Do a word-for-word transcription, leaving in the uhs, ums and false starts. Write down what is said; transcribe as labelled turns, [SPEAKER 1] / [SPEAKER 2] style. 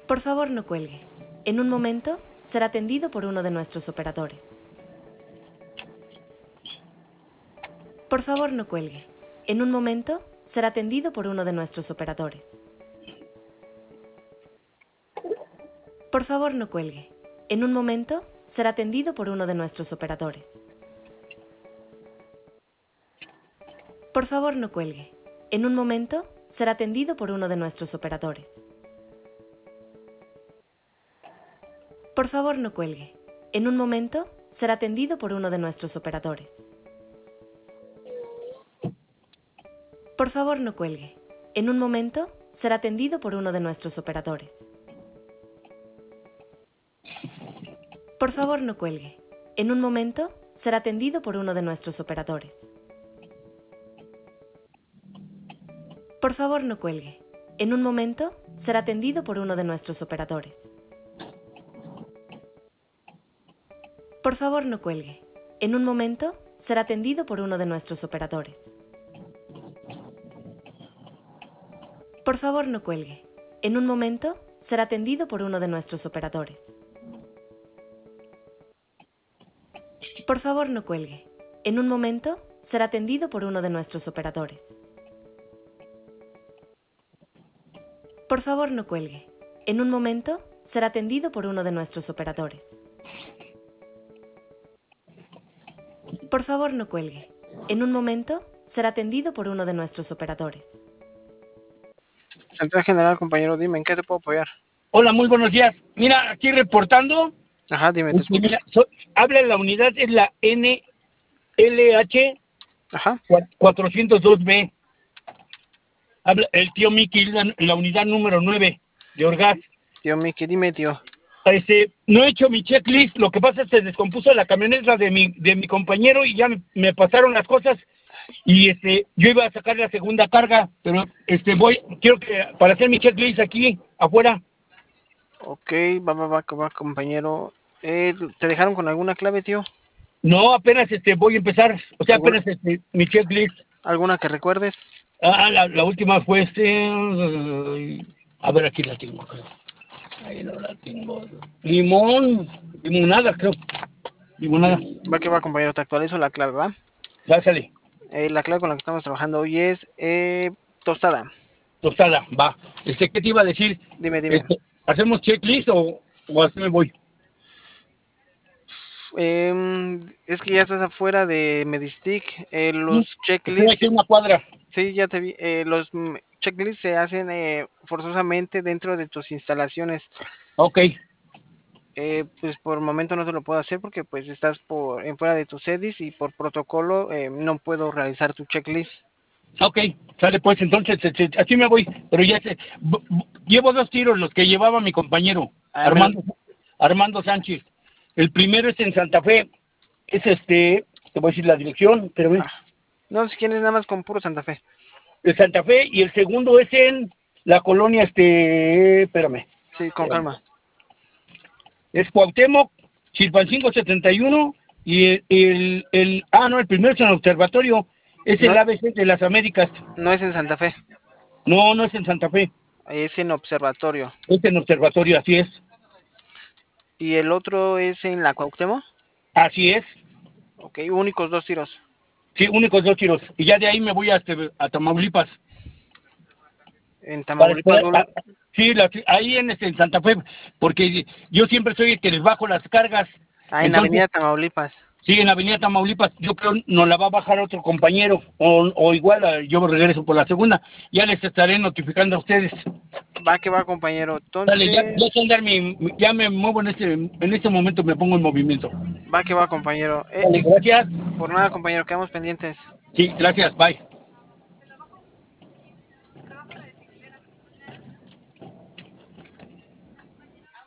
[SPEAKER 1] Por favor, no cuelgue. En un momento, será atendido por uno de nuestros operadores. Por favor, no cuelgue. En un momento, será atendido por uno de nuestros operadores. Por favor, no cuelgue. En un momento, será atendido por uno de nuestros operadores. Por favor, no cuelgue. En un momento, será atendido por uno de nuestros operadores. Por favor, no cuelgue. En un momento, será atendido por uno de nuestros operadores. Por favor, no cuelgue. En un momento, será atendido por uno de nuestros operadores. Por favor, no cuelgue. En un momento, será atendido por uno de nuestros operadores. Por favor, no cuelgue. En un momento, será atendido por uno de nuestros operadores. Por favor, no cuelgue. En un momento, será atendido por uno de nuestros operadores. Por favor, no cuelgue. En un momento, será atendido por uno de nuestros operadores. Por favor, no cuelgue. En un momento, será atendido por uno de nuestros operadores. Por favor, no cuelgue. En un momento, será atendido por uno de nuestros operadores. Por favor, no cuelgue. En un momento, será atendido por uno de nuestros operadores.
[SPEAKER 2] Central General, compañero, dime, ¿en qué te puedo apoyar?
[SPEAKER 3] Hola, muy buenos días. Mira, aquí reportando.
[SPEAKER 2] Ajá, dime, te escucho.
[SPEAKER 3] Mira, so, habla la unidad, es la N L H
[SPEAKER 2] Ajá.
[SPEAKER 3] cuatrocientos dos B. Habla el tío Miki, la, la unidad número nueve de Orgaz.
[SPEAKER 2] Tío Miki, dime, tío.
[SPEAKER 3] Este, no he hecho mi checklist, lo que pasa es que se descompuso la camioneta de mi, de mi compañero y ya me, me pasaron las cosas y este, yo iba a sacar la segunda carga, pero este voy, quiero que para hacer mi checklist aquí afuera.
[SPEAKER 2] Ok, va, va, va, va, compañero. Eh, ¿te dejaron con alguna clave, tío?
[SPEAKER 3] No, apenas este voy a empezar, o sea, apenas este, mi checklist.
[SPEAKER 2] ¿Alguna que recuerdes?
[SPEAKER 3] Ah, la, la última fue este, a ver, aquí la tengo, creo. Ahí no la tengo. Limón, limonada, creo. Limonada.
[SPEAKER 2] Va que va, compañero, te actualizo la clave, ¿va?
[SPEAKER 3] Ya sale.
[SPEAKER 2] Eh, la clave con la que estamos trabajando hoy es eh, tostada.
[SPEAKER 3] Tostada, va. Este, ¿qué te iba a decir?
[SPEAKER 2] Dime, dime.
[SPEAKER 3] Este, ¿hacemos checklist o, o así me voy?
[SPEAKER 2] Eh, es que ya estás afuera de Medistick. Eh, los
[SPEAKER 3] Sí,
[SPEAKER 2] checklists.
[SPEAKER 3] estoy aquí en una cuadra.
[SPEAKER 2] Sí, ya te vi. Eh, los mm, checklists se hacen eh, forzosamente dentro de tus instalaciones.
[SPEAKER 3] Ok.
[SPEAKER 2] Eh, pues por el momento no te lo puedo hacer porque pues estás por en fuera de tus sedis y por protocolo eh, no puedo realizar tu checklist.
[SPEAKER 3] Ok, sale pues, entonces, este, así me voy, pero ya sé, b- b- llevo dos tiros, los que llevaba mi compañero,
[SPEAKER 2] Ah,
[SPEAKER 3] Armando, Armando Sánchez. El primero es en Santa Fe, es este, te voy a decir la dirección, pero ve,
[SPEAKER 2] Ah, no, si quieres nada más con puro Santa Fe.
[SPEAKER 3] de Santa Fe, y el segundo es en la colonia, este, espérame,
[SPEAKER 2] Sí, con
[SPEAKER 3] espérame.
[SPEAKER 2] calma.
[SPEAKER 3] Es Cuauhtémoc, Chilpancingo setenta y uno, y el, el, el, ah, no, el primero es en el observatorio, es el
[SPEAKER 2] No,
[SPEAKER 3] A B C de las Américas.
[SPEAKER 2] no es en Santa Fe,
[SPEAKER 3] No, no es en Santa Fe,
[SPEAKER 2] es en observatorio.
[SPEAKER 3] es en observatorio, así es.
[SPEAKER 2] Y el otro es en la Cuauhtémoc.
[SPEAKER 3] Así es.
[SPEAKER 2] Ok, únicos dos tiros.
[SPEAKER 3] Sí, únicos dos tiros. Y ya de ahí me voy a, este, a Tamaulipas.
[SPEAKER 2] En
[SPEAKER 3] Para
[SPEAKER 2] Tamaulipas,
[SPEAKER 3] esperar,
[SPEAKER 2] Dula.
[SPEAKER 3] a- sí, la- ahí en, este, en Santa Fe, porque yo siempre soy el que les bajo las cargas.
[SPEAKER 2] Ah, en
[SPEAKER 3] Entonces,
[SPEAKER 2] Avenida Tamaulipas.
[SPEAKER 3] sí, en Avenida Tamaulipas, yo creo nos la va a bajar otro compañero, o, o igual ah, yo regreso por la segunda. Ya les estaré notificando a ustedes.
[SPEAKER 2] Va que va, compañero.
[SPEAKER 3] Dale, ya,
[SPEAKER 2] Entonces,
[SPEAKER 3] ya, sé andar mi- mi- ya me muevo en este, en este momento, me pongo en movimiento.
[SPEAKER 2] va que va, compañero. Eh,
[SPEAKER 3] Dale, gracias.
[SPEAKER 2] por nada, compañero, quedamos pendientes.
[SPEAKER 3] Sí, gracias, bye.